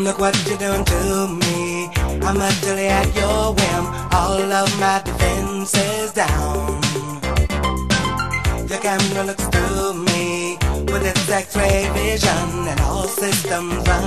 Look what you're doing to me. I'm utterly at your whim. All of my defenses down. Your camera looks through me with its X-ray vision, and all systems run